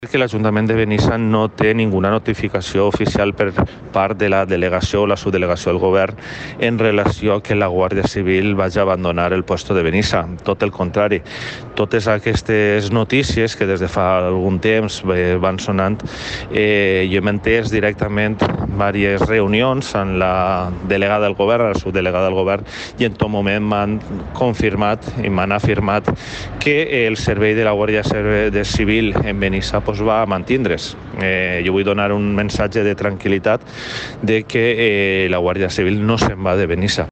Que l'Ajuntament de Benissa no té ninguna notificació oficial per part de la delegació o la subdelegació del govern en relació a que la Guàrdia Civil vagi a abandonar el puesto de Benissa. Tot el contrari, totes aquestes notícies que des de fa algun temps van sonant, jo hem entès directament diverses reunions amb la delegada del govern, la subdelegada del govern, i en tot moment m'han confirmat i m'han afirmat que el servei de la Guàrdia Civil en Benissa va mantindre's. Jo vull donar un missatge de tranquil·litat de que la Guàrdia Civil no se'n va de Benissa.